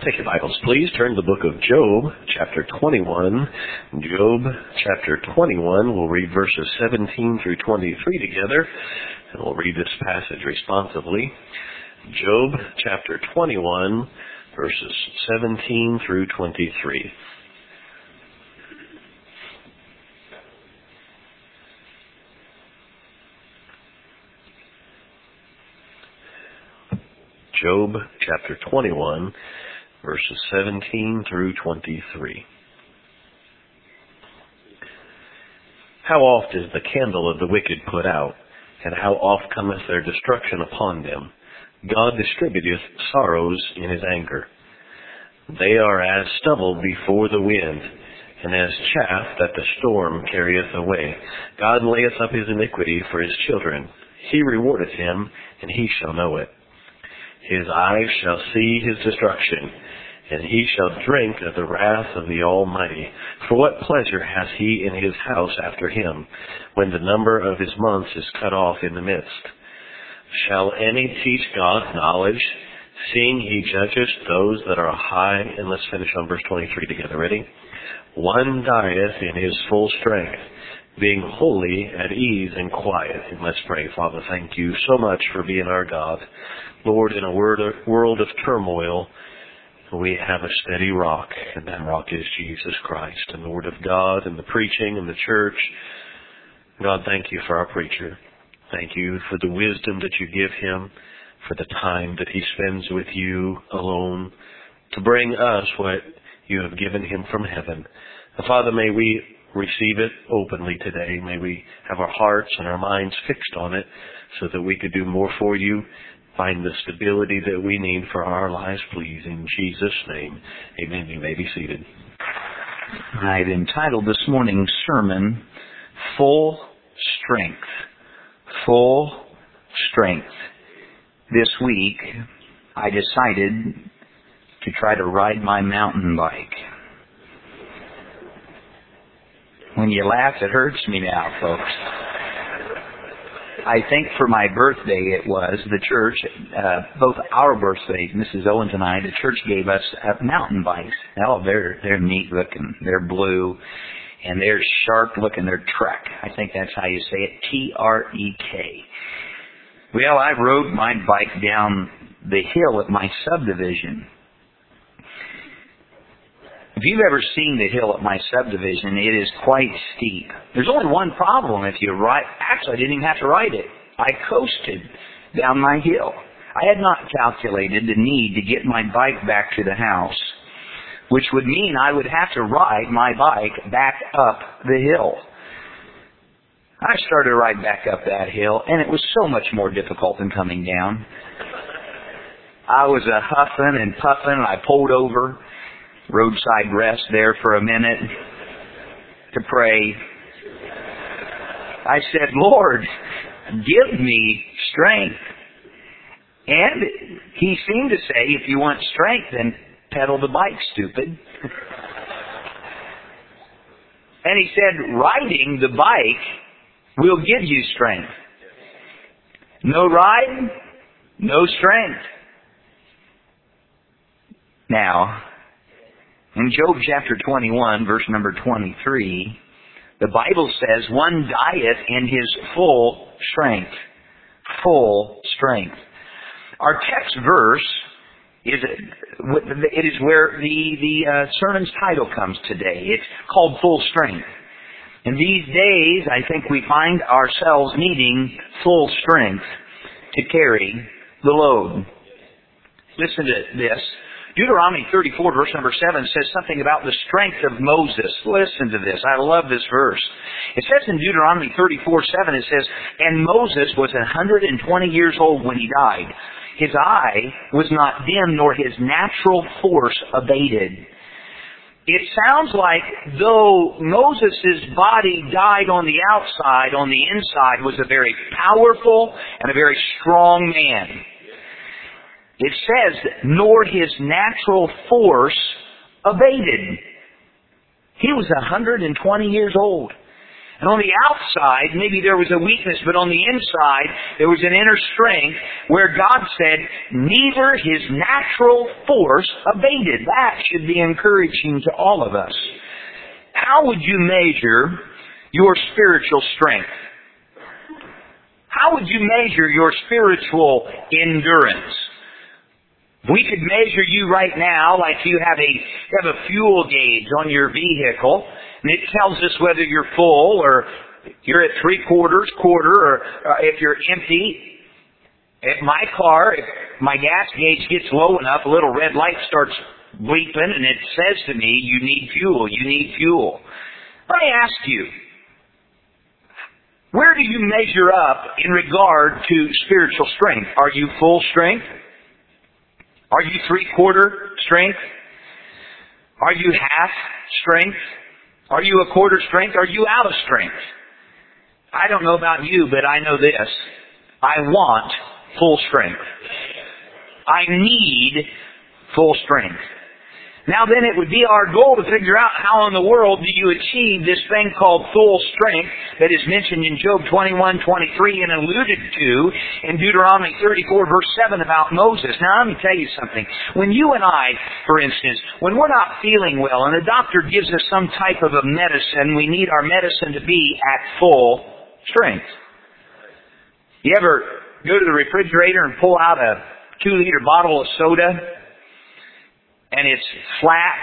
Take your Bibles, please. Turn to the book of Job, chapter 21. Job, chapter 21. We'll read verses 17 through 23 together, and we'll read this passage responsively. Job, chapter 21, verses 17 through 23. Job, chapter 21, verses 17 through 23. How oft is the candle of the wicked put out, and how oft cometh their destruction upon them? God distributeth sorrows in his anger. They are as stubble before the wind, and as chaff that the storm carrieth away. God layeth up his iniquity for his children. He rewardeth him, and he shall know it. His eyes shall see his destruction, and he shall drink of the wrath of the Almighty. For what pleasure hath he in his house after him, when the number of his months is cut off in the midst? Shall any teach God knowledge, seeing he judges those that are high? And let's finish on verse 23 together. Ready? One dieth in his full strength, being wholly at ease and quiet. And let's pray. Father, thank you so much for being our God. Lord, in a world of turmoil, we have a steady rock, and that rock is Jesus Christ and the Word of God and the preaching and the church. God, thank you for our preacher. Thank you for the wisdom that you give him, for the time that he spends with you alone to bring us what you have given him from heaven. And Father, may we receive it openly today. May we have our hearts and our minds fixed on it so that we could do more for you, find the stability that we need for our lives, please. In Jesus' name, amen. You may be seated. I've entitled this morning's sermon, Full Strength. Full Strength. This week, I decided to try to ride my mountain bike. When you laugh, it hurts me now, folks. I think for my birthday it was, the church, both our birthdays, Mrs. Owens and I, the church gave us mountain bikes. Oh, they're neat looking. They're blue, and they're sharp looking. They're Trek. I think that's how you say it, T-R-E-K. Well, I rode my bike down the hill at my subdivision. If you've ever seen the hill at my subdivision, it is quite steep. There's only one problem if you ride. Actually, I didn't even have to ride it. I coasted down my hill. I had not calculated the need to get my bike back to the house, which would mean I would have to ride my bike back up the hill. I started to ride back up that hill, and it was so much more difficult than coming down. I was huffing and puffing, and I pulled over. Roadside rest there for a minute to pray. I said, Lord, give me strength. And he seemed to say, if you want strength, then pedal the bike, stupid. And he said, riding the bike will give you strength. No ride, no strength. Now, in Job chapter 21, verse number 23, the Bible says, one dieth in his full strength. Full strength. Our text verse it is where the sermon's title comes today. It's called Full Strength. In these days, I think we find ourselves needing full strength to carry the load. Listen to this. Deuteronomy 34, verse number 7 says something about the strength of Moses. Listen to this. I love this verse. It says in Deuteronomy 34:7, it says, and Moses was 120 years old when he died. His eye was not dim, nor his natural force abated. It sounds like though Moses' body died on the outside, on the inside was a very powerful and a very strong man. It says, nor his natural force abated. He was 120 years old. And on the outside, maybe there was a weakness, but on the inside, there was an inner strength where God said, neither his natural force abated. That should be encouraging to all of us. How would you measure your spiritual strength? How would you measure your spiritual endurance? We could measure you right now like you have a fuel gauge on your vehicle, and it tells us whether you're full or you're at 3/4, quarter, or if you're empty. At my car, if my gas gauge gets low enough, a little red light starts bleeping, and it says to me, you need fuel, you need fuel. Let me ask you, where do you measure up in regard to spiritual strength? Are you full strength? Are you 3/4 strength? Are you half strength? Are you 1/4 strength? Are you out of strength? I don't know about you, but I know this. I want full strength. I need full strength. Now then, it would be our goal to figure out how in the world do you achieve this thing called full strength that is mentioned in Job 21:23 and alluded to in Deuteronomy 34 verse 7 about Moses. Now let me tell you something. When you and I, for instance, when we're not feeling well and a doctor gives us some type of a medicine, we need our medicine to be at full strength. You ever go to the refrigerator and pull out a 2-liter bottle of soda and it's flat?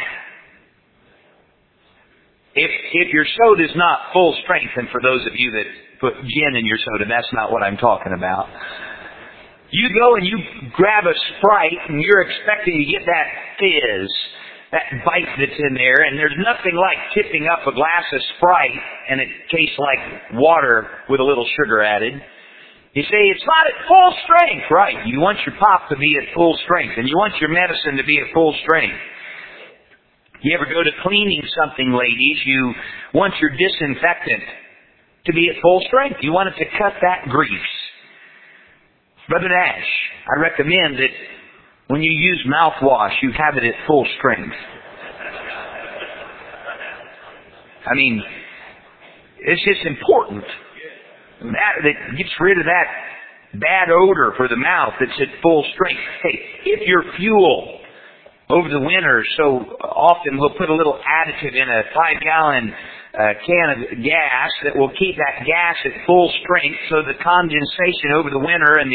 If your soda's not full strength, and for those of you that put gin in your soda, that's not what I'm talking about. You go and you grab a Sprite and you're expecting to get that fizz, that bite that's in there, and there's nothing like tipping up a glass of Sprite and it tastes like water with a little sugar added. You say, it's not at full strength. Right. You want your pop to be at full strength, and you want your medicine to be at full strength. You ever go to cleaning something, ladies, you want your disinfectant to be at full strength. You want it to cut that grease. Brother Nash, I recommend that when you use mouthwash, you have it at full strength. I mean, it's just important. That gets rid of that bad odor for the mouth that's at full strength. Hey, if your fuel over the winter, so often we'll put a little additive in a 5-gallon can of gas that will keep that gas at full strength, so the condensation over the winter and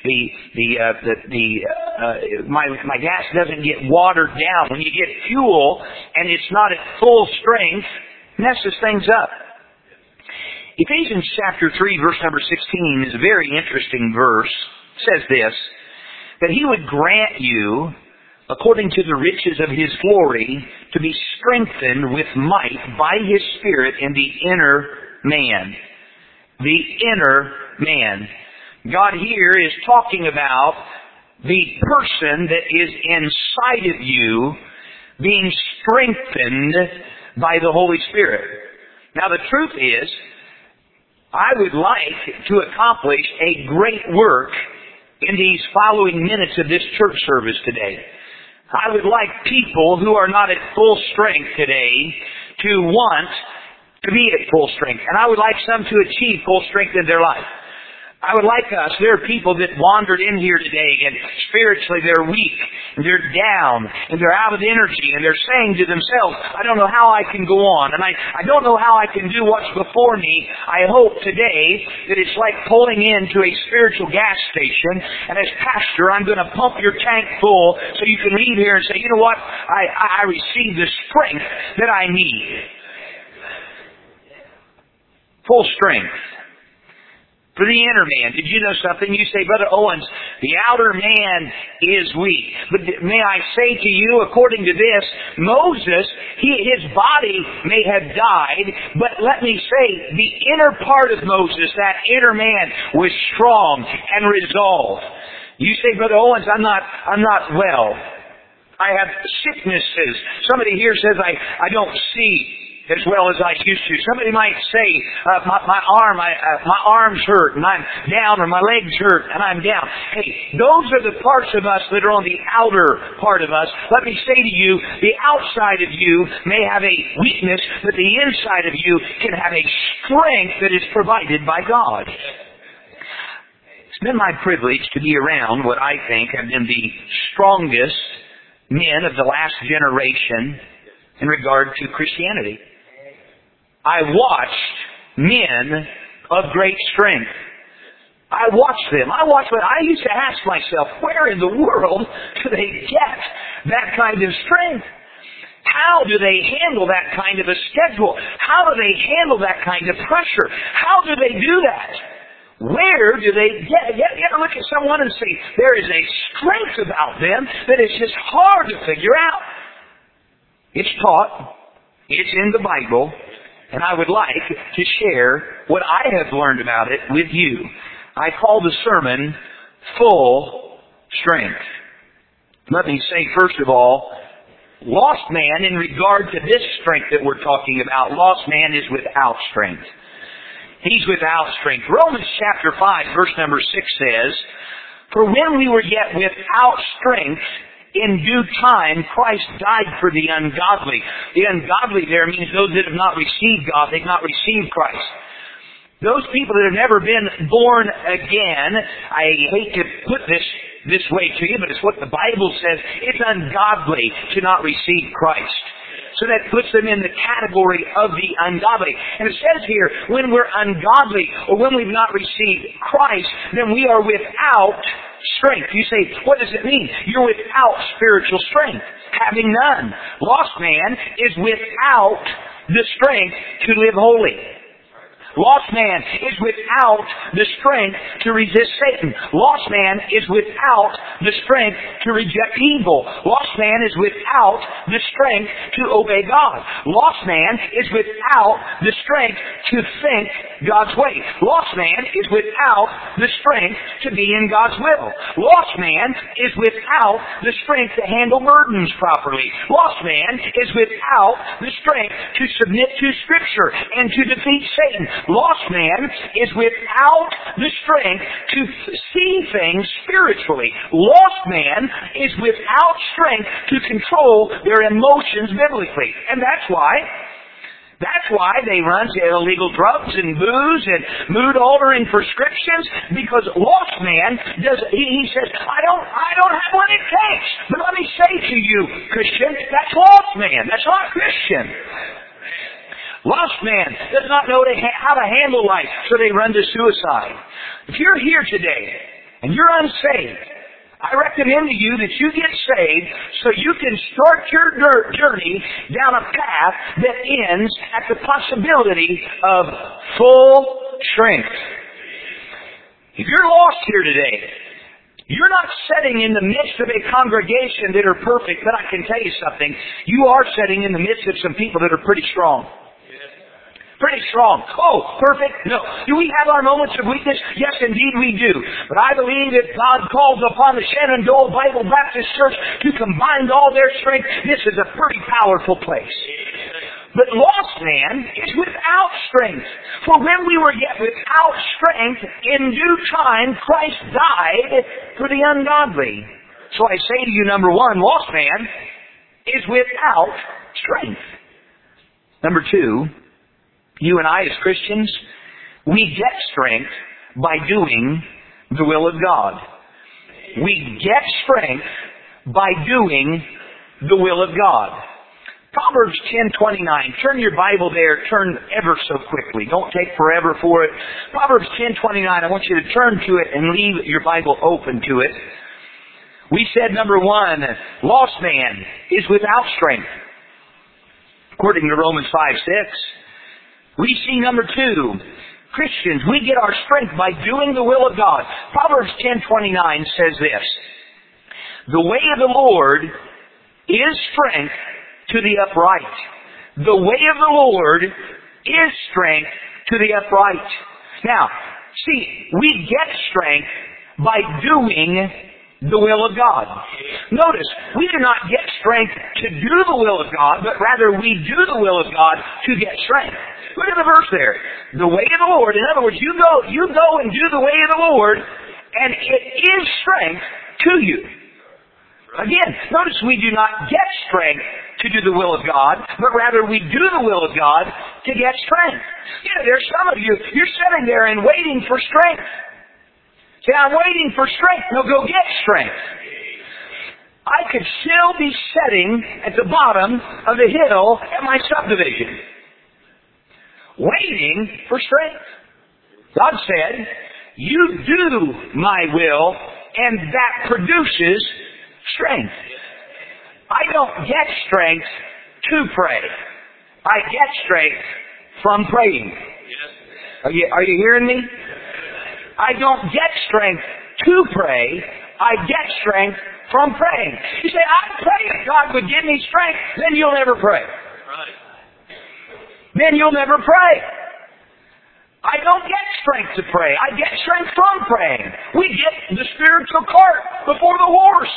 my gas doesn't get watered down. When you get fuel and it's not at full strength, it messes things up. Ephesians chapter 3, verse number 16 is a very interesting verse. It says this, that He would grant you, according to the riches of His glory, to be strengthened with might by His Spirit in the inner man. The inner man. God here is talking about the person that is inside of you being strengthened by the Holy Spirit. Now the truth is, I would like to accomplish a great work in these following minutes of this church service today. I would like people who are not at full strength today to want to be at full strength. And I would like some to achieve full strength in their life. I would like us, there are people that wandered in here today and spiritually they're weak, and they're down, and they're out of energy, and they're saying to themselves, I don't know how I can go on, and I don't know how I can do what's before me. I hope today that it's like pulling into a spiritual gas station, and as pastor, I'm going to pump your tank full so you can leave here and say, you know what, I receive the strength that I need. Full strength. For the inner man, did you know something? You say, Brother Owens, the outer man is weak. But may I say to you, according to this, Moses, his body may have died, but let me say, the inner part of Moses, that inner man, was strong and resolved. You say, Brother Owens, I'm not well. I have sicknesses. Somebody here says, I don't see as well as I used to. Somebody might say, my arms hurt and I'm down, or my legs hurt and I'm down. Hey, those are the parts of us that are on the outer part of us. Let me say to you, the outside of you may have a weakness, but the inside of you can have a strength that is provided by God. It's been my privilege to be around what I think have been the strongest men of the last generation in regard to Christianity. I watched men of great strength. I watched them. I used to ask myself, where in the world do they get that kind of strength? How do they handle that kind of a schedule? How do they handle that kind of pressure? How do they do that? Where do they get? You ever look at someone and say, there is a strength about them that is just hard to figure out. It's taught. It's in the Bible. And I would like to share what I have learned about it with you. I call the sermon, Full Strength. Let me say, first of all, lost man, in regard to this strength that we're talking about, lost man is without strength. He's without strength. Romans chapter 5, verse number 6 says, for when we were yet without strength, in due time, Christ died for the ungodly. The ungodly there means those that have not received God. They've not received Christ. Those people that have never been born again, I hate to put this way to you, but it's what the Bible says. It's ungodly to not receive Christ. So that puts them in the category of the ungodly. And it says here, when we're ungodly, or when we've not received Christ, then we are without strength. You say, what does it mean? You're without spiritual strength, having none. Lost man is without the strength to live holy. Lost man is without the strength to resist Satan. Lost man is without the strength to reject evil. Lost man is without the strength to obey God. Lost man is without the strength to think God's way. Lost man is without the strength to be in God's will. Lost man is without the strength to handle burdens properly. Lost man is without the strength to submit to Scripture and to defeat Satan. Lost man is without the strength to see things spiritually. Lost man is without strength to control their emotions biblically. And that's why they run to illegal drugs and booze and mood-altering prescriptions, because lost man he says, I don't have what it takes. But let me say to you, Christian, that's lost man. That's not Christian. Lost man does not know how to handle life, so they run to suicide. If you're here today and you're unsaved, I recommend to you that you get saved so you can start your journey down a path that ends at the possibility of full strength. If you're lost here today, you're not sitting in the midst of a congregation that are perfect, but I can tell you something. You are sitting in the midst of some people that are pretty strong. Pretty strong. Oh, perfect? No. Do we have our moments of weakness? Yes, indeed we do. But I believe that God calls upon the Shenandoah Bible Baptist Church to combine all their strength. This is a pretty powerful place. But lost man is without strength. For when we were yet without strength, in due time Christ died for the ungodly. So I say to you, number one, lost man is without strength. Number two, you and I as Christians, we get strength by doing the will of God. We get strength by doing the will of God. Proverbs 10:29. Turn your Bible there. Turn ever so quickly. Don't take forever for it. Proverbs 10:29. I want you to turn to it and leave your Bible open to it. We said, number one, lost man is without strength, according to Romans 5:6. We see number two, Christians, we get our strength by doing the will of God. Proverbs 10:29 says this, the way of the Lord is strength to the upright. The way of the Lord is strength to the upright. Now, see, we get strength by doing the will of God. Notice, we do not get strength to do the will of God, but rather we do the will of God to get strength. Look at the verse there. The way of the Lord. In other words, you go and do the way of the Lord, and it is strength to you. Again, notice we do not get strength to do the will of God, but rather we do the will of God to get strength. There's some of you, you're sitting there and waiting for strength. Say, I'm waiting for strength. No, go get strength. I could still be sitting at the bottom of the hill at my subdivision, waiting for strength. God said, you do my will, and that produces strength. I don't get strength to pray. I get strength from praying. Are you hearing me? I don't get strength to pray. I get strength from praying. You say, I pray that God would give me strength, then you'll never pray. Then you'll never pray. I don't get strength to pray. I get strength from praying. We get the spiritual cart before the horse.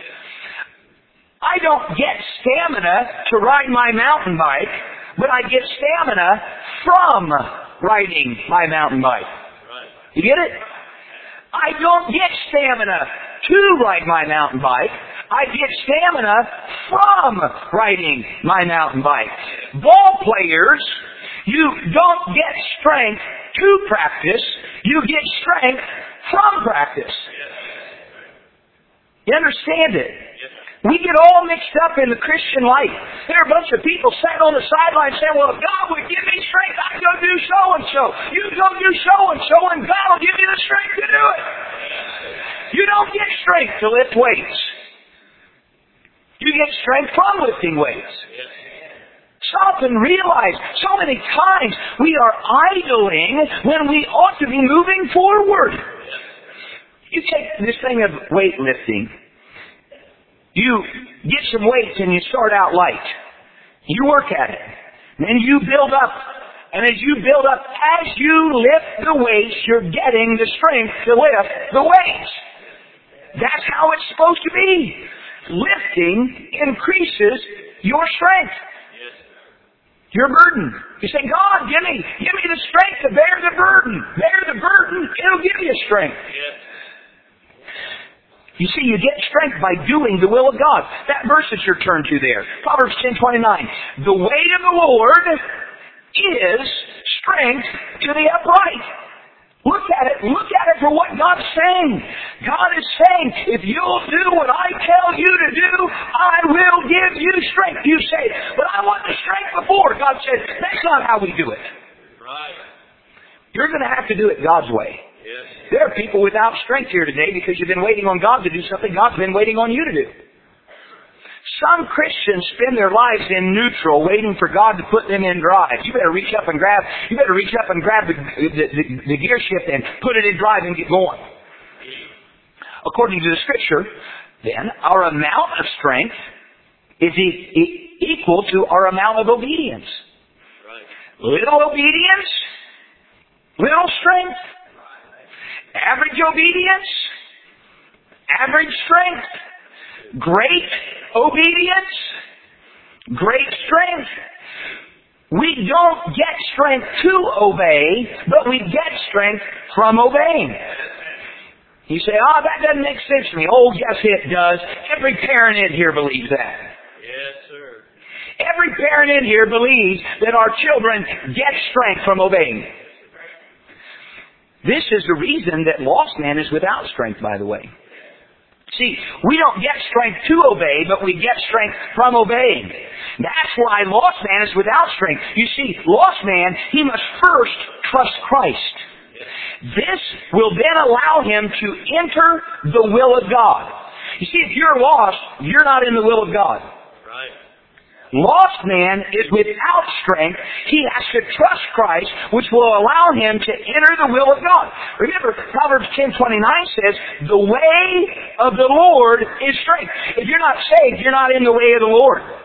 I don't get stamina to ride my mountain bike, but I get stamina from riding my mountain bike. You get it? I don't get stamina to ride my mountain bike. I get stamina from riding my mountain bike. Ball players, you don't get strength to practice. You get strength from practice. You understand it? We get all mixed up in the Christian life. There are a bunch of people sat on the sidelines saying, well, if God would give me strength, I'd go do so-and-so. You go do so-and-so, and God will give you the strength to do it. You don't get strength to lift weights. You get strength from lifting weights. Stop and realize so many times we are idling when we ought to be moving forward. You take this thing of weightlifting. You get some weights and you start out light. You work at it. Then you build up. And as you build up, as you lift the weights, you're getting the strength to lift the weights. That's how it's supposed to be. Lifting increases your strength. Your burden. You say, God, give me the strength to bear the burden. Bear the burden, it'll give you strength. You see, you get strength by doing the will of God. That verse that you're turned to there, Proverbs 10:29. The way of the Lord is strength to the upright. Look at it for what God's saying. God is saying, if you'll do what I tell you to do, I will give you strength. You say, but I want the strength before. God said, that's not how we do it. Right. You're going to have to do it God's way. Yes. There are people without strength here today because you've been waiting on God to do something God's been waiting on you to do. Some Christians spend their lives in neutral, waiting for God to put them in drive. You better reach up and grab the gear shift and put it in drive and get going. According to the Scripture, then, our amount of strength is equal to our amount of obedience. Little obedience, little strength. Average obedience, average strength. Great obedience, great strength. We don't get strength to obey, but we get strength from obeying. You say, that doesn't make sense to me. Oh, yes, it does. Every parent in here believes that. Yes, sir. Every parent in here believes that our children get strength from obeying. This is the reason that lost man is without strength, by the way. See, we don't get strength to obey, but we get strength from obeying. That's why lost man is without strength. You see, lost man, he must first trust Christ. This will then allow him to enter the will of God. You see, if you're lost, you're not in the will of God. Right. Lost man is without strength. He has to trust Christ, which will allow him to enter the will of God. Remember, Proverbs 10:29 says, the way of the Lord is strength. If you're not saved, you're not in the way of the Lord.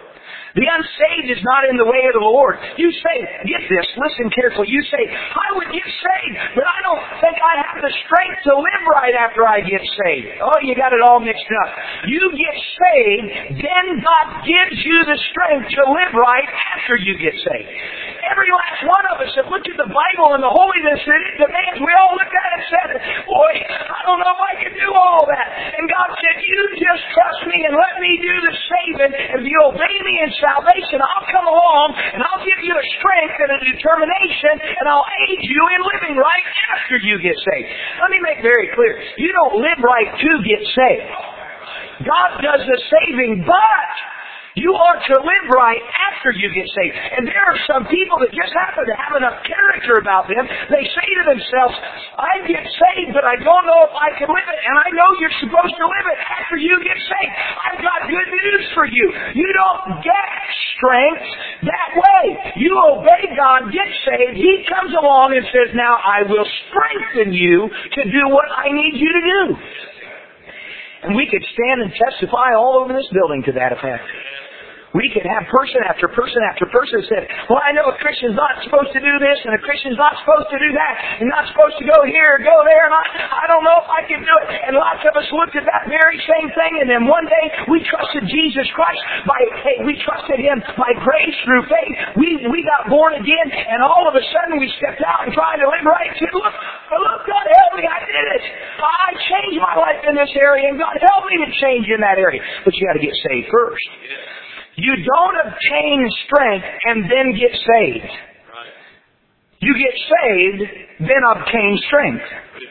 The unsaved is not in the way of the Lord. You say, get this, listen carefully. You say, I would get saved, but I don't think I have the strength to live right after I get saved. Oh, you got it all mixed up. You get saved, then God gives you the strength to live right after you get saved. Every last one of us have looked at the Bible and the holiness that it demands. We all looked at it and said, boy, I don't know if I can do all that. And God said, you just trust me and let me do the saving. If you obey me in salvation, I'll come along and I'll give you a strength and a determination and I'll aid you in living right after you get saved. Let me make very clear. You don't live right to get saved. God does the saving, but you are to live right after you get saved. And there are some people that just happen to have enough character about them. They say to themselves, I get saved, but I don't know if I can live it. And I know you're supposed to live it after you get saved. I've got good news for you. You don't get strength that way. You obey God, get saved. He comes along and says, now I will strengthen you to do what I need you to do. And we could stand and testify all over this building to that effect. We could have person after person after person said, well, I know a Christian's not supposed to do this, and a Christian's not supposed to do that, and not supposed to go here or go there, and I don't know if I can do it. And lots of us looked at that very same thing, and then one day we trusted Jesus Christ. We trusted Him by grace through faith. We got born again, and all of a sudden we stepped out and tried to live right. Said, look, God help me, I did it. I changed my life in this area, and God help me to change in that area. But you got to get saved first. You don't obtain strength and then get saved. You get saved, then obtain strength.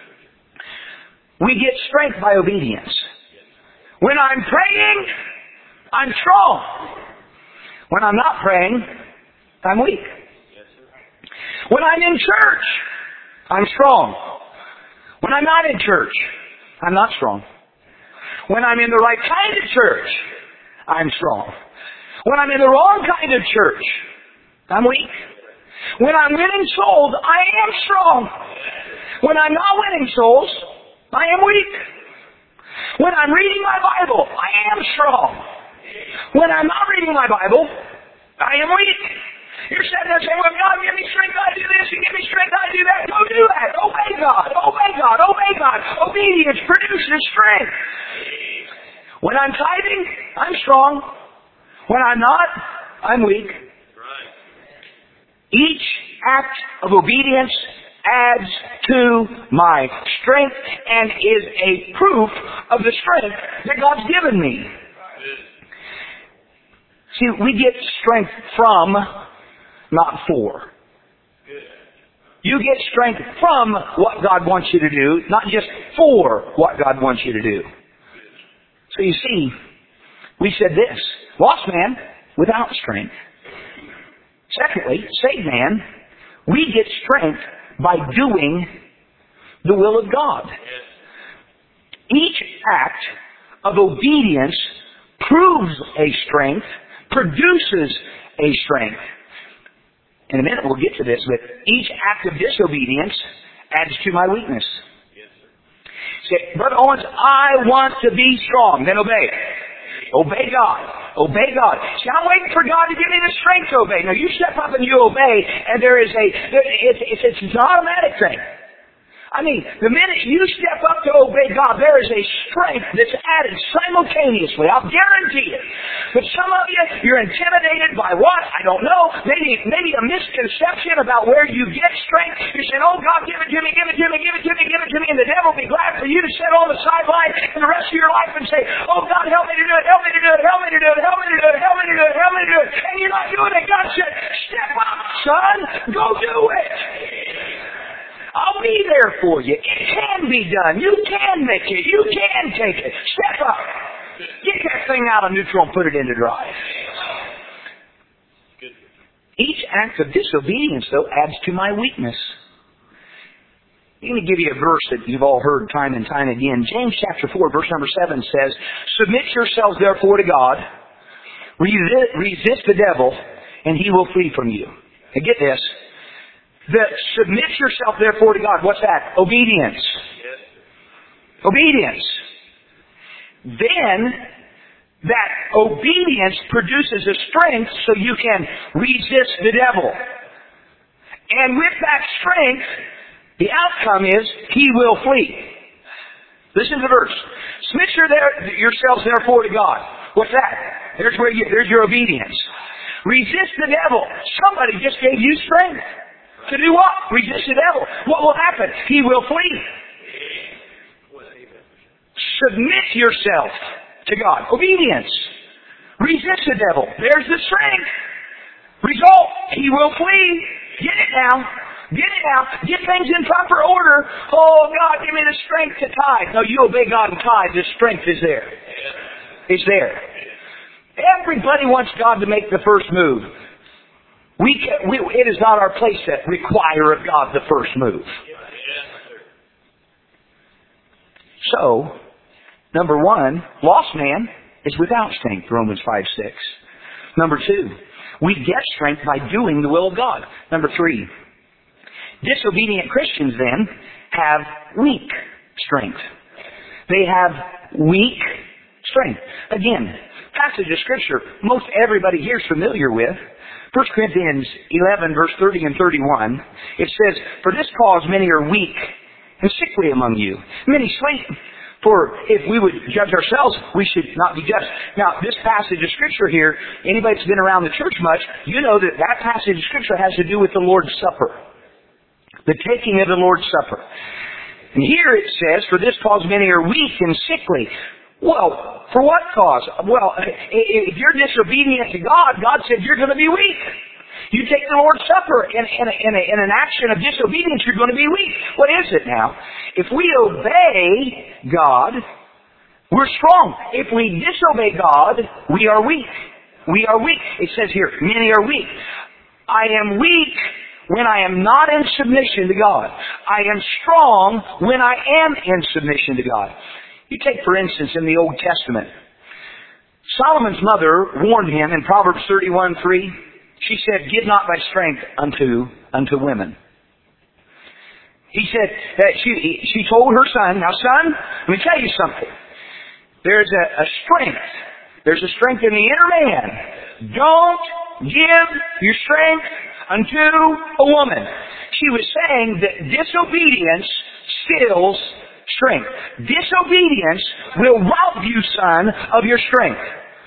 We get strength by obedience. When I'm praying, I'm strong. When I'm not praying, I'm weak. When I'm in church, I'm strong. When I'm not in church, I'm not strong. When I'm in the right kind of church, I'm strong. When I'm in the wrong kind of church, I'm weak. When I'm winning souls, I am strong. When I'm not winning souls, I am weak. When I'm reading my Bible, I am strong. When I'm not reading my Bible, I am weak. You're sitting there saying, well, God, give me strength, I do this, and give me strength, I do that. Go do that. Obey God. Obey God. Obey God. Obedience produces strength. When I'm tithing, I'm strong. When I'm not, I'm weak. Each act of obedience adds to my strength and is a proof of the strength that God's given me. See, we get strength from, not for. You get strength from what God wants you to do, not just for what God wants you to do. So you see, we said this, lost man without strength. Secondly, saved man, we get strength by doing the will of God. Each act of obedience proves a strength, produces a strength. In a minute we'll get to this, but each act of disobedience adds to my weakness. Say, Brother Owens, I want to be strong. Then obey it. Obey God. Obey God. See, I'm waiting for God to give me the strength to obey. Now you step up and you obey, and it's an automatic thing. I mean, the minute you step up to obey God, there is a strength that's added simultaneously. I'll guarantee it. But some of you, you're intimidated by what? I don't know. Maybe a misconception about where you get strength. You're saying, oh God, give it to me, give it to me, give it to me, give it to me. And the devil will be glad for you to sit on the sideline for the rest of your life and say, oh God, help me to do it, help me to do it, help me to do it, help me to do it, help me to do it, help me to do it. And you're not doing it. God said, step up, son, go do it. I'll be there for you. It can be done. You can make it. You can take it. Step up. Get that thing out of neutral and put it into drive. Each act of disobedience, though, adds to my weakness. Let me give you a verse that you've all heard time and time again. James chapter 4, verse number 7 says, submit yourselves therefore to God. Resist the devil, and he will flee from you. And get this. Submit yourself therefore to God. What's that? Obedience. Yes. Obedience. Then that obedience produces a strength so you can resist the devil. And with that strength, the outcome is he will flee. Listen to the verse. Submit yourselves therefore to God. What's that? There's your obedience. Resist the devil. Somebody just gave you strength. To do what? Resist the devil. What will happen? He will flee. Submit yourself to God. Obedience. Resist the devil. There's the strength. Result. He will flee. Get it now. Get it now. Get things in proper order. Oh, God, give me the strength to tithe. No, you obey God and tithe. The strength is there. It's there. Everybody wants God to make the first move. It is not our place to require of God the first move. So, number one, lost man is without strength, Romans 5:6. Number two, we get strength by doing the will of God. Number three, disobedient Christians then have weak strength. They have weak strength. Again, passage of Scripture most everybody here is familiar with. 1 Corinthians 11, verse 30 and 31. It says, "For this cause many are weak and sickly among you. Many sleep. For if we would judge ourselves, we should not be judged." Now, this passage of Scripture here, anybody that's been around the church much, you know that that passage of Scripture has to do with the Lord's Supper. The taking of the Lord's Supper. And here it says, "For this cause many are weak and sickly." Well, for what cause? Well, if you're disobedient to God, God said you're going to be weak. You take the Lord's Supper in an action of disobedience, you're going to be weak. What is it now? If we obey God, we're strong. If we disobey God, we are weak. We are weak. It says here, many are weak. I am weak when I am not in submission to God. I am strong when I am in submission to God. You take, for instance, in the Old Testament, Solomon's mother warned him in Proverbs 31:3. She said, "Give not thy strength unto women." He said that she told her son, "Now, son, let me tell you something. There's a strength. There's a strength in the inner man. Don't give your strength unto a woman." She was saying that disobedience steals strength. Disobedience will rob you, son, of your strength.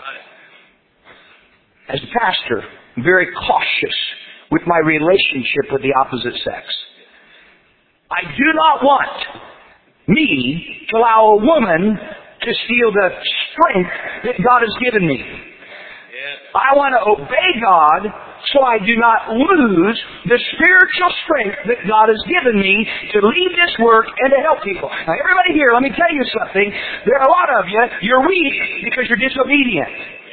As a pastor, I'm very cautious with my relationship with the opposite sex. I do not want me to allow a woman to steal the strength that God has given me. I want to obey God so I do not lose the spiritual strength that God has given me to lead this work and to help people. Now, everybody here, let me tell you something. There are a lot of you, you're weak because you're disobedient.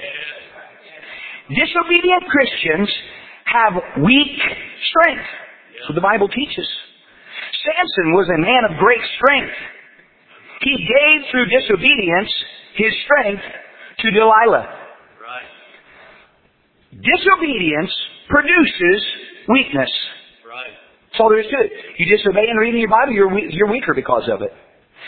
Disobedient Christians have weak strength. That's what the Bible teaches. Samson was a man of great strength. He gave through disobedience his strength to Delilah. Disobedience produces weakness. Right. That's all there is to it. You disobey in reading your Bible, you're weaker because of it.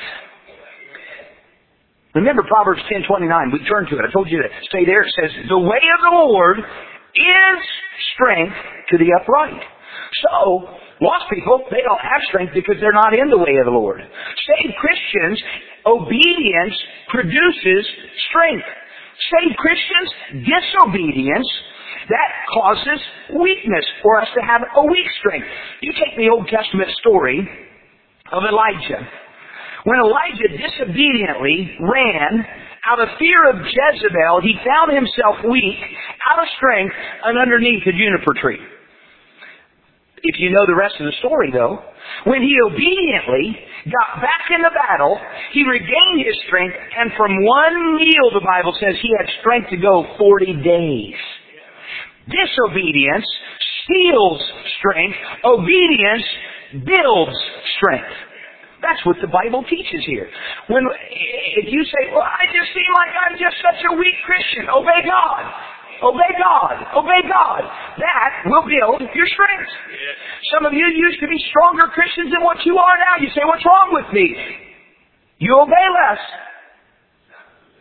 Remember Proverbs 10:29. We turn to it. I told you to stay there. It says, "The way of the Lord is strength to the upright." So, lost people, they don't have strength because they're not in the way of the Lord. Saved Christians, obedience produces strength. Saved Christians, disobedience, that causes weakness for us to have a weak strength. You take the Old Testament story of Elijah. When Elijah disobediently ran out of fear of Jezebel, he found himself weak, out of strength, and underneath a juniper tree. If you know the rest of the story, though, when he obediently got back in the battle, he regained his strength, and from one meal, the Bible says, he had strength to go 40 days. Disobedience steals strength. Obedience builds strength. That's what the Bible teaches here. If you say, "Well, I just seem like I'm just such a weak Christian," obey God. Obey God. Obey God. That will build your strength. Some of you used to be stronger Christians than what you are now. You say, "What's wrong with me?" You obey less.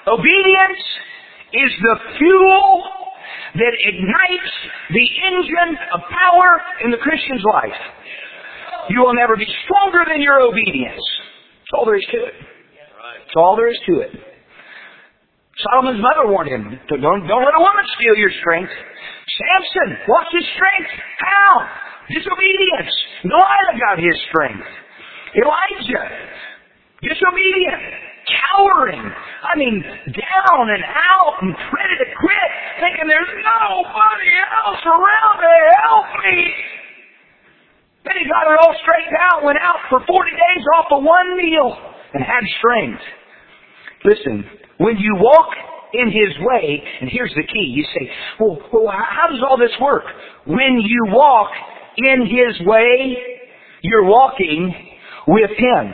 Obedience is the fuel that ignites the engine of power in the Christian's life. You will never be stronger than your obedience. That's all there is to it. That's all there is to it. Solomon's mother warned him, don't let a woman steal your strength. Samson, what's his strength? How? Disobedience. Delilah got his strength. Elijah, disobedient, cowering. I mean, down and out and ready to quit, thinking there's nobody else around to help me. Then he got it all straightened out, went out for 40 days off of one meal, and had strength. Listen, when you walk in His way, and here's the key, you say, well, how does all this work? When you walk in His way, you're walking with Him.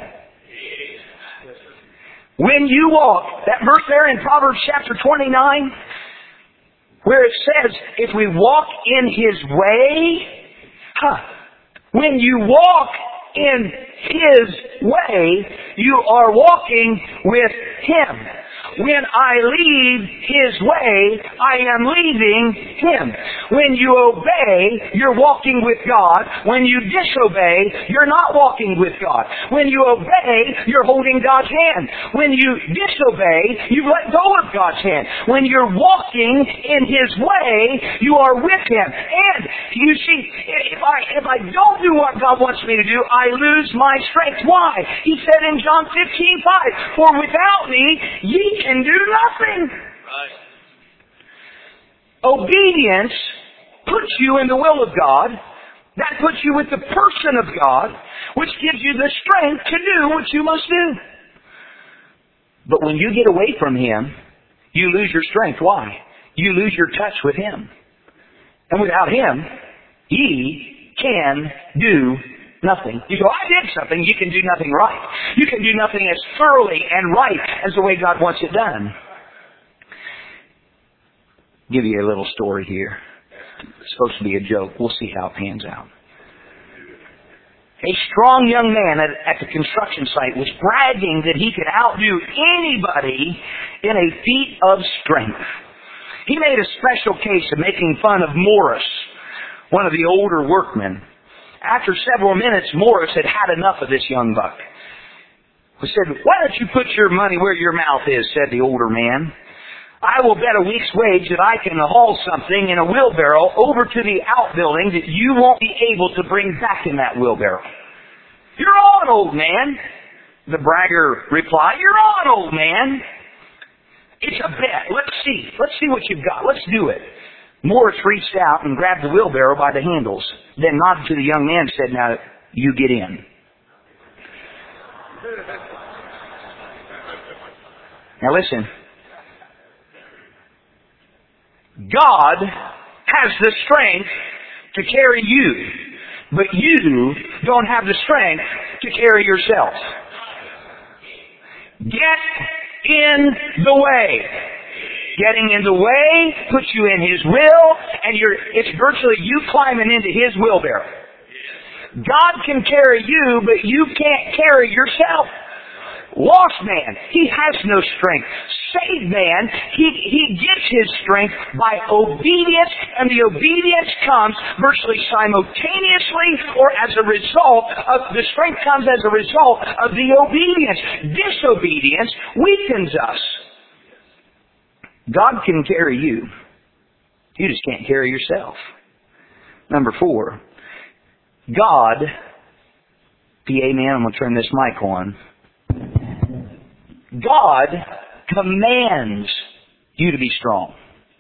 When you walk, that verse there in Proverbs chapter 29, where it says, if we walk in His way, when you walk in His way, you are walking with Him. When I leave His way, I am leaving Him. When you obey, you're walking with God. When you disobey, you're not walking with God. When you obey, you're holding God's hand. When you disobey, you let go of God's hand. When you're walking in His way, you are with Him. And, you see, if I don't do what God wants me to do, I lose my strength. Why? He said in John 15:5, for without me, ye can do nothing. Right. Obedience puts you in the will of God. That puts you with the person of God, which gives you the strength to do what you must do. But when you get away from Him, you lose your strength. Why? You lose your touch with Him. And without Him, ye can do nothing. You go, I did something. You can do nothing right. You can do nothing as thoroughly and right as the way God wants it done. Give you a little story here. It's supposed to be a joke. We'll see how it pans out. A strong young man at the construction site was bragging that he could outdo anybody in a feat of strength. He made a special case of making fun of Morris, one of the older workmen. After several minutes, Morris had had enough of this young buck. He said, why don't you put your money where your mouth is, said the older man. I will bet a week's wage that I can haul something in a wheelbarrow over to the outbuilding that you won't be able to bring back in that wheelbarrow. You're on, old man. The bragger replied, you're on, old man. It's a bet. Let's see. Let's see what you've got. Let's do it. Morris reached out and grabbed the wheelbarrow by the handles, then nodded to the young man and said, now, you get in. Now listen. God has the strength to carry you, but you don't have the strength to carry yourself. Get in the way. Getting in the way puts you in His will, and it's virtually you climbing into His wheelbarrow. God can carry you, but you can't carry yourself. Lost man, he has no strength. Saved man, he gets his strength by obedience, and the obedience comes virtually simultaneously or as a result of, the strength comes as a result of the obedience. Disobedience weakens us. God can carry you. You just can't carry yourself. Number 4, God, amen, I'm going to turn this mic on. God commands you to be strong.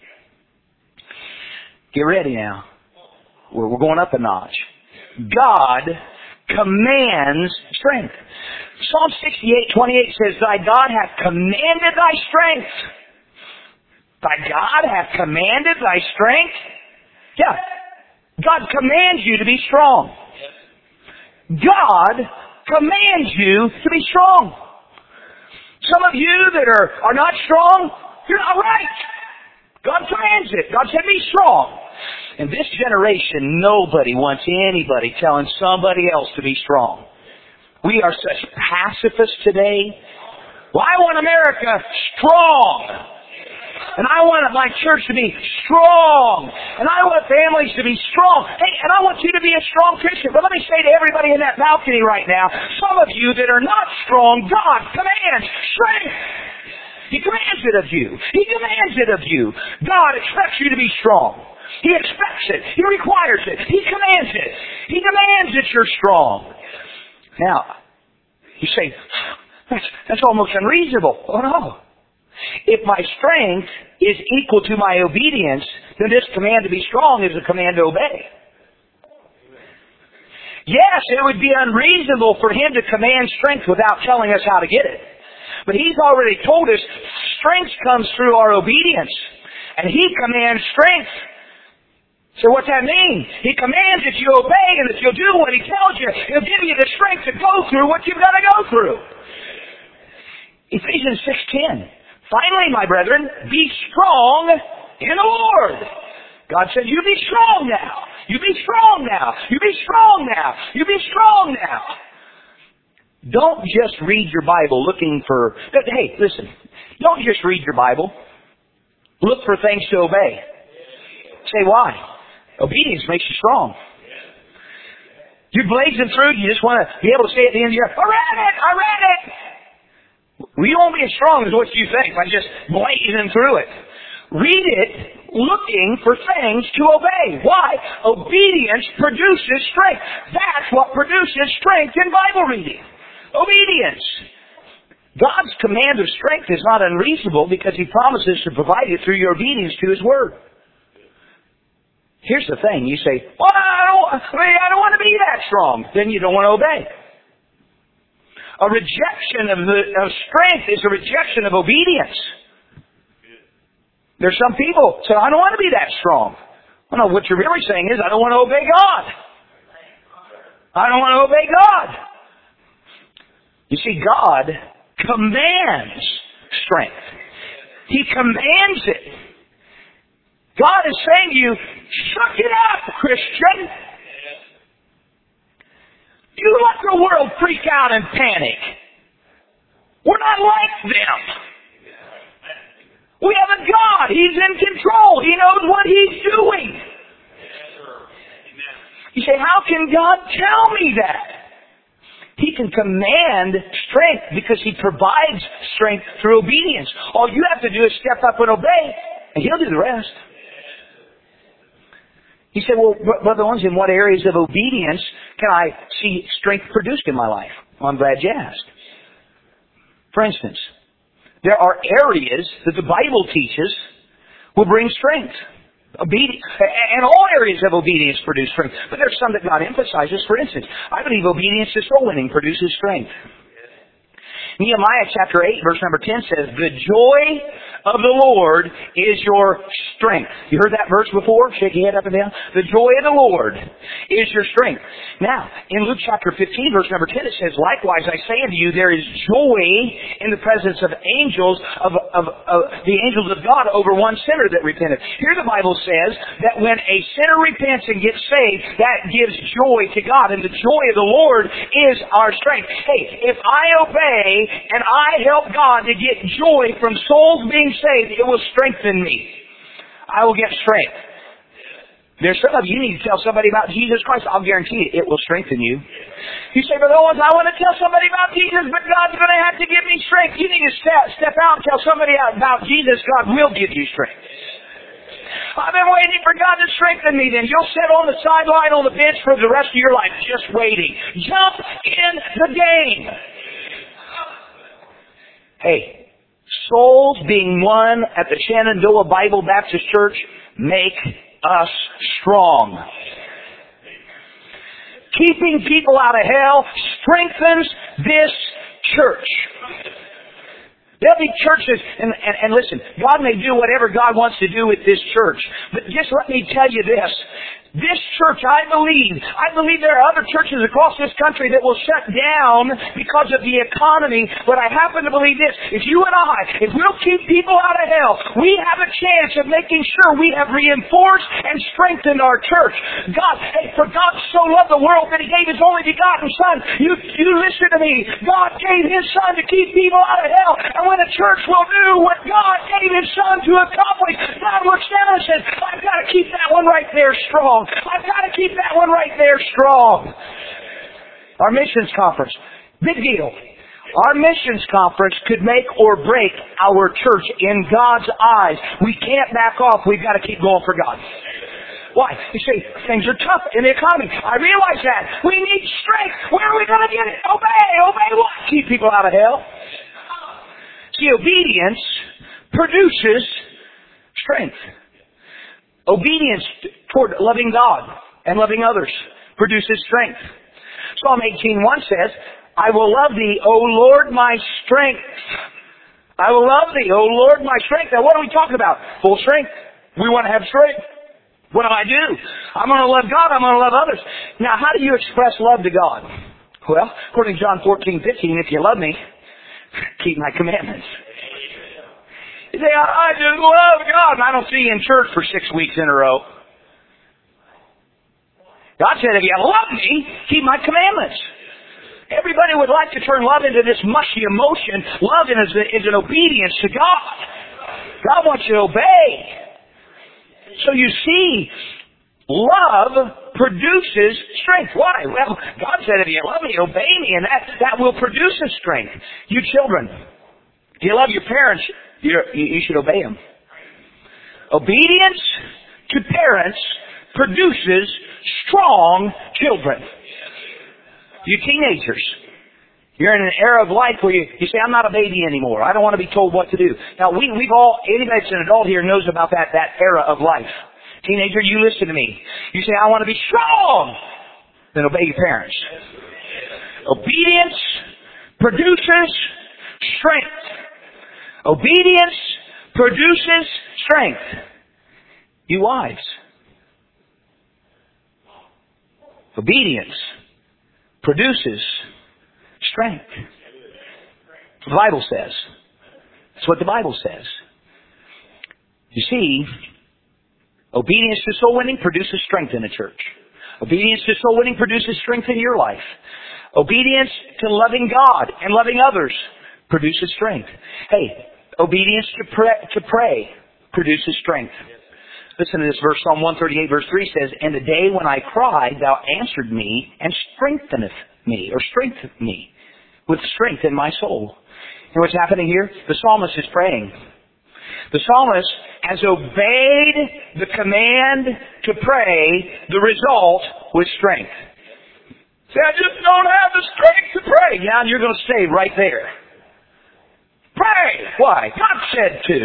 Get ready now. We're going up a notch. God commands strength. Psalm 68:28 says, thy God hath commanded thy strength. Thy God hath commanded thy strength. Yeah. God commands you to be strong. God commands you to be strong. Some of you that are not strong, you're not right. God commands it. God said be strong. In this generation, nobody wants anybody telling somebody else to be strong. We are such pacifists today. Well, I want America strong. And I want my church to be strong. And I want families to be strong. Hey, and I want you to be a strong Christian. But let me say to everybody in that balcony right now, some of you that are not strong, God commands strength. He commands it of you. He demands it of you. God expects you to be strong. He expects it. He requires it. He commands it. He demands that you're strong. Now, you say, that's almost unreasonable. Oh no. If my strength is equal to my obedience, then this command to be strong is a command to obey. Yes, it would be unreasonable for Him to command strength without telling us how to get it. But He's already told us strength comes through our obedience. And He commands strength. So what's that mean? He commands that you obey, and if you'll do what He tells you, He'll give you the strength to go through what you've got to go through. Ephesians 6:10. Finally, my brethren, be strong in the Lord. God said, you be strong now. You be strong now. You be strong now. You be strong now. Don't just read your Bible looking for... Hey, listen. Don't just read your Bible. Look for things to obey. Say, why? Obedience makes you strong. You're blazing through. You just want to be able to say at the end of your... I read it. We won't be as strong as what you think by just blazing through it. Read it looking for things to obey. Why? Obedience produces strength. That's what produces strength in Bible reading. Obedience. God's command of strength is not unreasonable because He promises to provide it through your obedience to His Word. Here's the thing. You say, well, I don't want to be that strong. Then you don't want to obey. A rejection of strength is a rejection of obedience. There's some people say, I don't want to be that strong. Well, no, what you're really saying is, I don't want to obey God. I don't want to obey God. You see, God commands strength. He commands it. God is saying to you, shut it up, Christian. You let the world freak out and panic. We're not like them. We have a God. He's in control. He knows what He's doing. You say, how can God tell me that? He can command strength because He provides strength through obedience. All you have to do is step up and obey, and He'll do the rest. He said, well, Brother Owens, in what areas of obedience can I see strength produced in my life? Well, I'm glad you asked. For instance, there are areas that the Bible teaches will bring strength. And all areas of obedience produce strength. But there's some that God emphasizes. For instance, I believe obedience to soul winning produces strength. Nehemiah chapter 8, verse number 10 says, the joy of the Lord is your strength. You heard that verse before? Shake your head up and down. The joy of the Lord is your strength. Now, in Luke chapter 15, verse number 10, it says, likewise I say unto you, there is joy in the presence of angels, of the angels of God over one sinner that repenteth. Here the Bible says that when a sinner repents and gets saved, that gives joy to God. And the joy of the Lord is our strength. Hey, if I obey and I help God to get joy from souls being saved, it will strengthen me. I will get strength. There's some of you need to tell somebody about Jesus Christ. I'll guarantee you, it will strengthen you. You say, but Owens, I want to tell somebody about Jesus, but God's going to have to give me strength. You need to step out and tell somebody about Jesus. God will give you strength. I've been waiting for God to strengthen me. Then you'll sit on the sideline on the bench for the rest of your life just waiting. Jump in the game. Hey, souls being won at the Shenandoah Bible Baptist Church make us strong. Keeping people out of hell strengthens this church. There'll be churches, and listen, God may do whatever God wants to do with this church. But just let me tell you this. This church, I believe there are other churches across this country that will shut down because of the economy, but I happen to believe this. If you and I, if we'll keep people out of hell, we have a chance of making sure we have reinforced and strengthened our church. For God so loved the world that He gave His only begotten Son. You listen to me. God gave His Son to keep people out of hell. And when a church will do what God gave His Son to accomplish, God looks down and says, I've got to keep that one right there strong. I've got to keep that one right there strong. Our missions conference. Big deal. Our missions conference could make or break our church in God's eyes. We can't back off. We've got to keep going for God. Why? You say, things are tough in the economy. I realize that. We need strength. Where are we going to get it? Obey. Obey what? Keep people out of hell. See, obedience produces strength. Obedience toward loving God and loving others produces strength. Psalm 18:1 says, I will love thee, O Lord, my strength. I will love thee, O Lord, my strength. Now, what are we talking about? Full strength. We want to have strength. What do? I'm going to love God. I'm going to love others. Now, how do you express love to God? Well, according to John 14:15, if you love me, keep my commandments. You say, I just love God, and I don't see you in church for 6 weeks in a row. God said, if you love me, keep my commandments. Everybody would like to turn love into this mushy emotion. Love is an obedience to God. God wants you to obey. So you see, love produces strength. Why? Well, God said, if you love me, obey me, and that will produce a strength. You children, if you love your parents, you should obey them. Obedience to parents produces strong children. You teenagers, you're in an era of life where you say, I'm not a baby anymore. I don't want to be told what to do. Now, we've all, anybody that's an adult here knows about that era of life. Teenager, you listen to me. You say, I want to be strong. Then obey your parents. Obedience produces strength. Obedience produces strength. You wives. Obedience produces strength. The Bible says. That's what the Bible says. You see, obedience to soul winning produces strength in a church. Obedience to soul winning produces strength in your life. Obedience to loving God and loving others produces strength. Hey, obedience to pray produces strength. Listen to this verse, Psalm 138 verse 3 says, And the day when I cried, thou answered me and strengtheneth me, or strengthened me with strength in my soul. And what's happening here? The psalmist is praying. The psalmist has obeyed the command to pray. The result was strength. Say, I just don't have the strength to pray. Now you're going to stay right there. Pray. Why? God said to.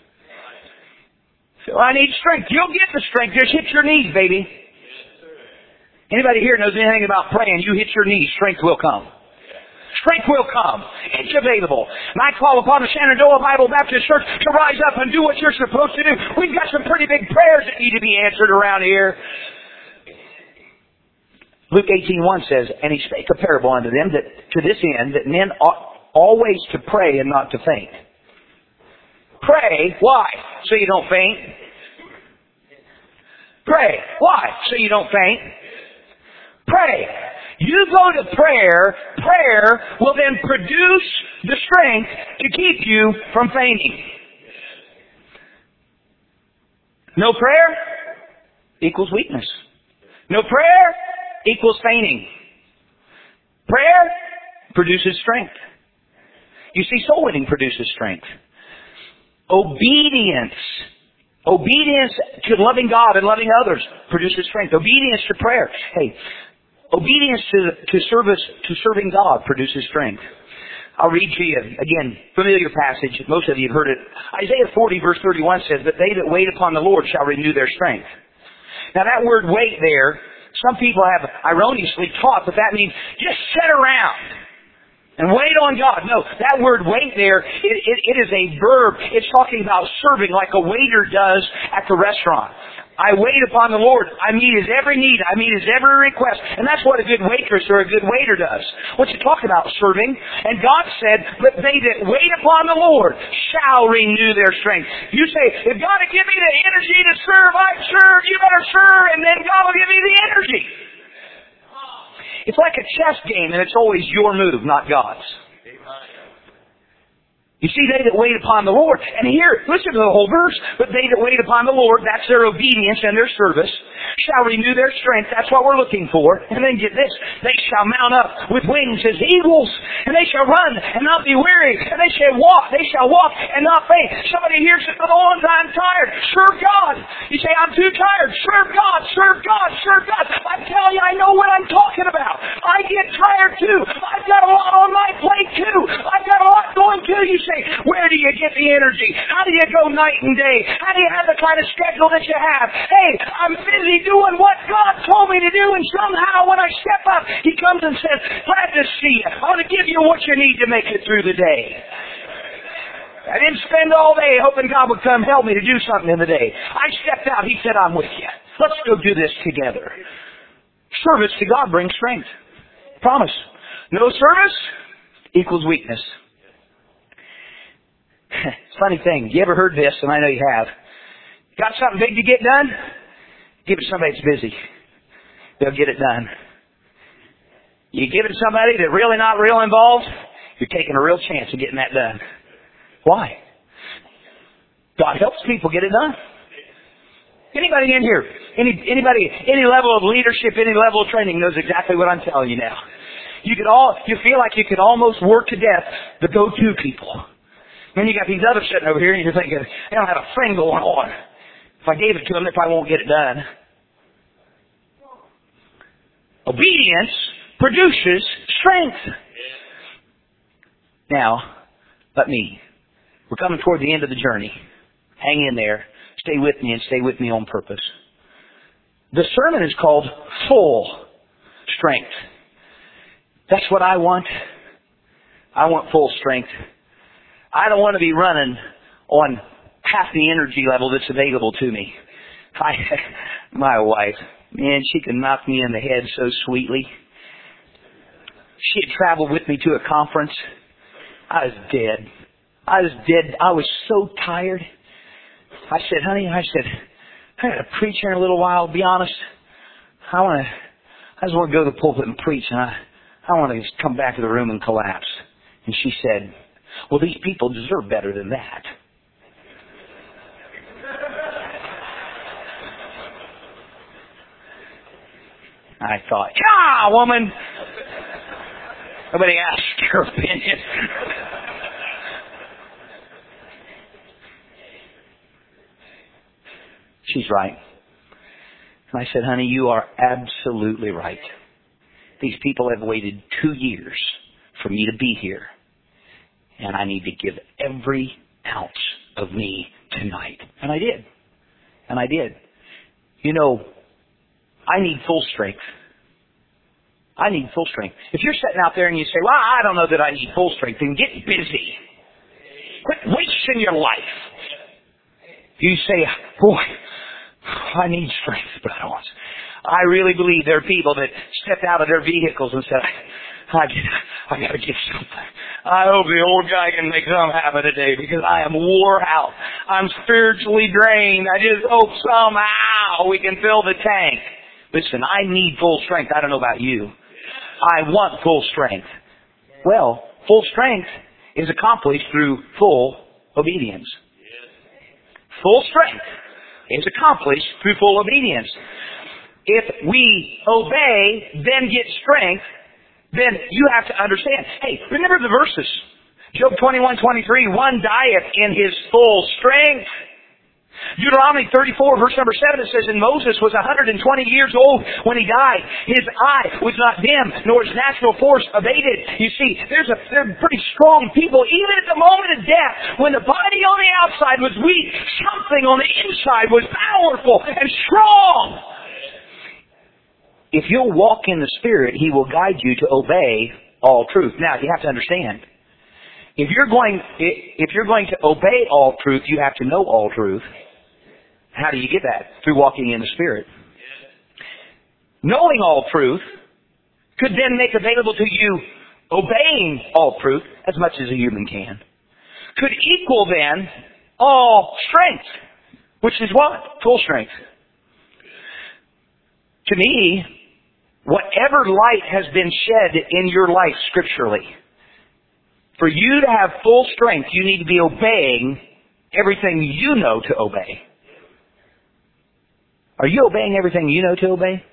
So I need strength. You'll get the strength. Just hit your knees, baby. Anybody here knows anything about praying? You hit your knees, strength will come. Strength will come. It's available. And I call upon the Shenandoah Bible Baptist Church to rise up and do what you're supposed to do. We've got some pretty big prayers that need to be answered around here. Luke 18:1 says, And he spake a parable unto them that to this end that men ought always to pray and not to faint. Pray. Why? So you don't faint. Pray. Why? So you don't faint. Pray. You go to prayer. Prayer will then produce the strength to keep you from fainting. No prayer equals weakness. No prayer equals fainting. Prayer produces strength. You see, soul winning produces strength. Obedience to loving God and loving others produces strength. Obedience to prayer. Hey, obedience to serving God produces strength. I'll read to you, again, familiar passage. Most of you have heard it. Isaiah 40 verse 31 says that they that wait upon the Lord shall renew their strength. Now that word wait there, some people have erroneously taught that means just sit around and wait on God. No, that word wait there, it is a verb. It's talking about serving like a waiter does at the restaurant. I wait upon the Lord. I meet His every need. I meet His every request. And that's what a good waitress or a good waiter does. What you talk about, serving. And God said, but they that wait upon the Lord shall renew their strength. You say, if God will give me the energy to serve, I serve. You better serve, and then God will give me the energy. It's like a chess game, and it's always your move, not God's. You see, they that wait upon the Lord. And here, listen to the whole verse. But they that wait upon the Lord, that's their obedience and their service, shall renew their strength. That's what we're looking for. And then get this. They shall mount up with wings as eagles. And they shall run and not be weary. And they shall walk. And not faint. Somebody here says, oh, I'm tired. Serve God. You say, I'm too tired. Serve God. Serve God. Serve God. I tell you, I know what I'm talking about. I get tired too. I've got a lot on my plate too. I've got a lot going too. You say, where do you get the energy? How do you go night and day? How do you have the kind of schedule that you have? Hey, I'm busy doing what God told me to do, and somehow when I step up, He comes and says, glad to see you. I want to give you what you need to make it through the day. I didn't spend all day hoping God would come help me to do something in the day. I stepped out. He said, I'm with you. Let's go do this together. Service to God brings strength. Promise. No service equals weakness. Funny thing, you ever heard this, and I know you have. Got something big to get done? Give it to somebody that's busy. They'll get it done. You give it to somebody that's really not real involved, you're taking a real chance of getting that done. Why? God helps people get it done. Anybody in here, anybody, any level of leadership, any level of training knows exactly what I'm telling you now. You feel like you could almost work to death the go-to people. Then you got these others sitting over here and you're thinking, they don't have a thing going on. If I gave it to them, they probably won't get it done. Obedience produces strength. Now, we're coming toward the end of the journey. Hang in there. Stay with me and stay with me on purpose. The sermon is called Full Strength. That's what I want. I want full strength. I don't want to be running on half the energy level that's available to me. My wife, man, she can knock me in the head so sweetly. She had traveled with me to a conference. I was dead. I was so tired. I said, honey, I got to preach here in a little while. To be honest, I just want to go to the pulpit and preach, and I want to just come back to the room and collapse. And she said, well, these people deserve better than that. I thought, woman. Nobody asked your opinion. She's right. And I said, honey, you are absolutely right. These people have waited 2 years for me to be here. And I need to give every ounce of me tonight. And I did. You know, I need full strength. I need full strength. If you're sitting out there and you say, well, I don't know that I need full strength, then get busy. Quit wasting your life. You say, boy, I need strength, but I really believe there are people that stepped out of their vehicles and said, I got to get something. I hope the old guy can make something happen today because I am wore out. I'm spiritually drained. I just hope somehow we can fill the tank. Listen, I need full strength. I don't know about you. I want full strength. Well, full strength is accomplished through full obedience. Full strength is accomplished through full obedience. If we obey, then get strength, then you have to understand. Hey, remember the verses. Job 21:23, one dieth in his full strength. Deuteronomy 34, verse number 7, it says, and Moses was 120 years old when he died. His eye was not dim, nor his natural force abated. You see, they're pretty strong people. Even at the moment of death, when the body on the outside was weak, something on the inside was powerful and strong. If you'll walk in the Spirit, He will guide you to obey all truth. Now, you have to understand, if you're going to obey all truth, you have to know all truth. How do you get that? Through walking in the Spirit. Knowing all truth could then make available to you obeying all truth as much as a human can. Could equal then all strength, which is what? Full strength. To me, whatever light has been shed in your life scripturally, for you to have full strength, you need to be obeying everything you know to obey. Are you obeying everything you know to obey?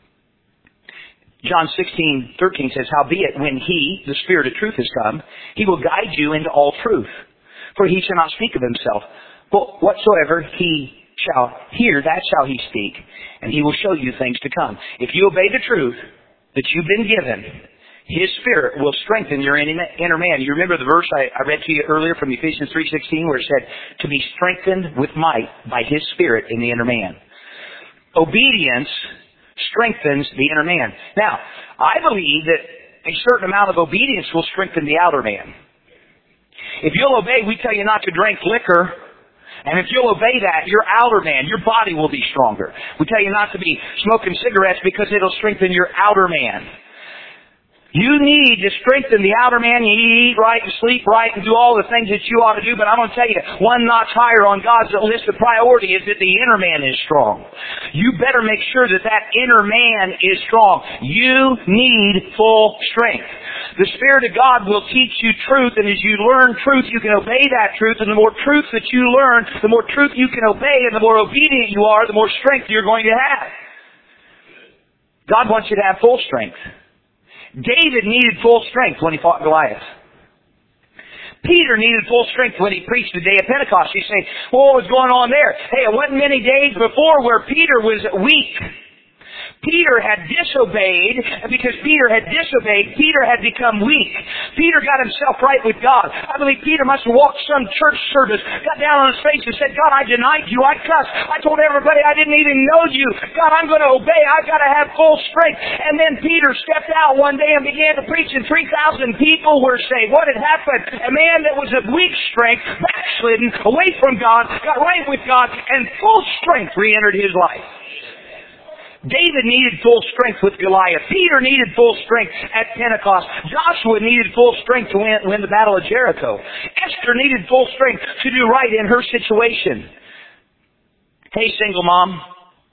John 16:13 says, "Howbeit, when He, the Spirit of truth, is come, He will guide you into all truth. For He shall not speak of Himself, but whatsoever He shall hear, that shall He speak, and He will show you things to come." If you obey the truth that you've been given, His Spirit will strengthen your inner man. You remember the verse I read to you earlier from Ephesians 3:16 where it said, "To be strengthened with might by His Spirit in the inner man." Obedience strengthens the inner man. Now, I believe that a certain amount of obedience will strengthen the outer man. If you'll obey, we tell you not to drink liquor. And if you'll obey that, your outer man, your body will be stronger. We tell you not to be smoking cigarettes because it'll strengthen your outer man. You need to strengthen the outer man. You need to eat right and sleep right and do all the things that you ought to do. But I'm going to tell you, one notch higher on God's list of priority is that the inner man is strong. You better make sure that that inner man is strong. You need full strength. The Spirit of God will teach you truth, and as you learn truth, you can obey that truth. And the more truth that you learn, the more truth you can obey, and the more obedient you are, the more strength you're going to have. God wants you to have full strength. David needed full strength when he fought Goliath. Peter needed full strength when he preached the day of Pentecost. You say, well, what was going on there? Hey, it wasn't many days before where Peter was weak. Peter had disobeyed, and because Peter had disobeyed, Peter had become weak. Peter got himself right with God. I believe Peter must have walked some church service, got down on his face and said, God, I denied you, I cussed, I told everybody I didn't even know you. God, I'm going to obey, I've got to have full strength. And then Peter stepped out one day and began to preach, and 3,000 people were saved. What had happened? A man that was of weak strength, backslidden, away from God, got right with God, and full strength re-entered his life. David needed full strength with Goliath. Peter needed full strength at Pentecost. Joshua needed full strength to win the Battle of Jericho. Esther needed full strength to do right in her situation. Hey, single mom.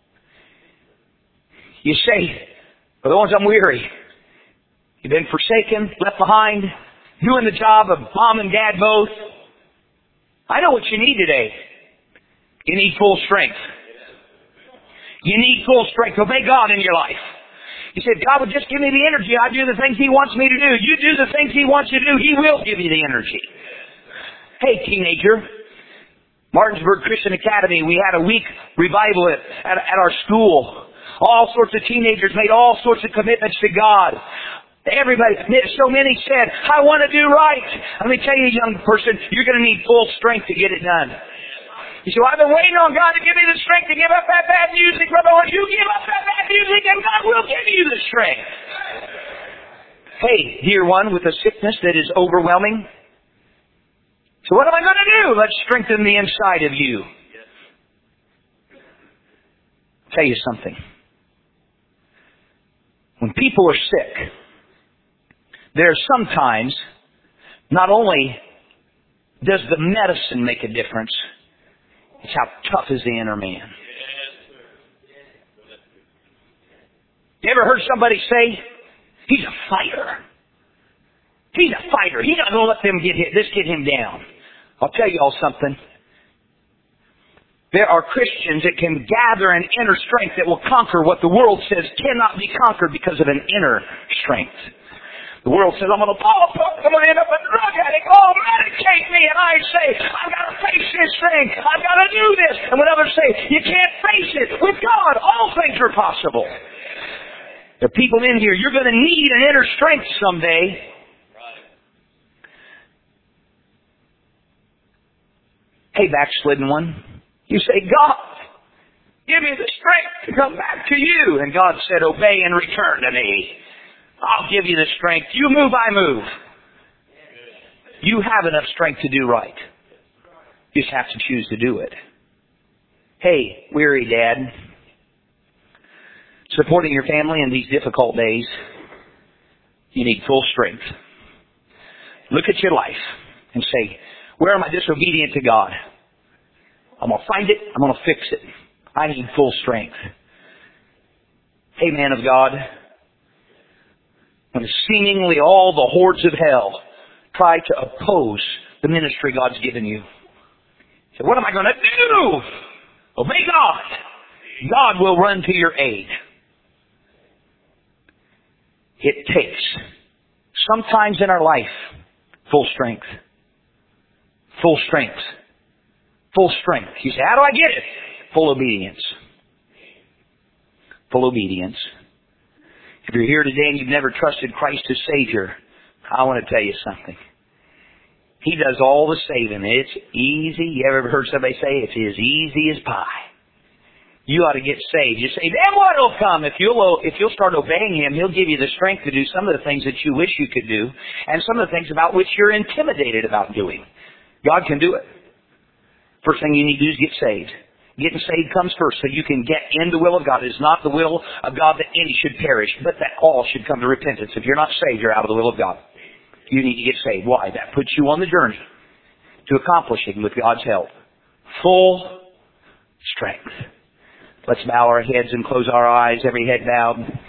You say, for the ones I'm weary, you've been forsaken, left behind, doing the job of mom and dad both. I know what you need today. You need full strength. You need full strength. Obey God in your life. You said, God would just give me the energy. I do the things He wants me to do. You do the things He wants you to do. He will give you the energy. Hey, teenager. Martinsburg Christian Academy, we had a week revival at our school. All sorts of teenagers made all sorts of commitments to God. Everybody, so many said, I want to do right. Let me tell you, young person, you're going to need full strength to get it done. You say, well, I've been waiting on God to give me the strength to give up that bad music. Brother, when you give up that bad music, and God will give you the strength. Hey, dear one with a sickness that is overwhelming. So what am I going to do? Let's strengthen the inside of you. I'll tell you something. When people are sick, there's sometimes, not only does the medicine make a difference, it's how tough is the inner man. You ever heard somebody say, he's a fighter? He's a fighter. He's not going to let them get him down. I'll tell you all something. There are Christians that can gather an inner strength that will conquer what the world says cannot be conquered because of an inner strength. The world says, I'm going to fall apart, I'm going to end up a drug addict. Oh, medicate me. And I say, I've got to face this thing. I've got to do this. And when others say, you can't face it. With God, all things are possible. There are people in here, you're going to need an inner strength someday. Hey, backslidden one. You say, God, give me the strength to come back to you. And God said, obey and return to me. I'll give you the strength. You move, I move. You have enough strength to do right. You just have to choose to do it. Hey, weary dad, supporting your family in these difficult days, you need full strength. Look at your life and say, where am I disobedient to God? I'm going to find it. I'm going to fix it. I need full strength. Hey, man of God, when seemingly all the hordes of hell try to oppose the ministry God's given you, say, what am I going to do? Obey God. God will run to your aid. It takes, sometimes in our life, full strength. Full strength. Full strength. You say, how do I get it? Full obedience. Full obedience. If you're here today and you've never trusted Christ as Savior, I want to tell you something. He does all the saving. It's easy. You ever heard somebody say it's as easy as pie? You ought to get saved. You say, then what will come? If you'll start obeying Him, He'll give you the strength to do some of the things that you wish you could do, and some of the things about which you're intimidated about doing. God can do it. First thing you need to do is get saved. Getting saved comes first, so you can get in the will of God. It is not the will of God that any should perish, but that all should come to repentance. If you're not saved, you're out of the will of God. You need to get saved. Why? That puts you on the journey to accomplishing, with God's help, full strength. Let's bow our heads and close our eyes, every head bowed.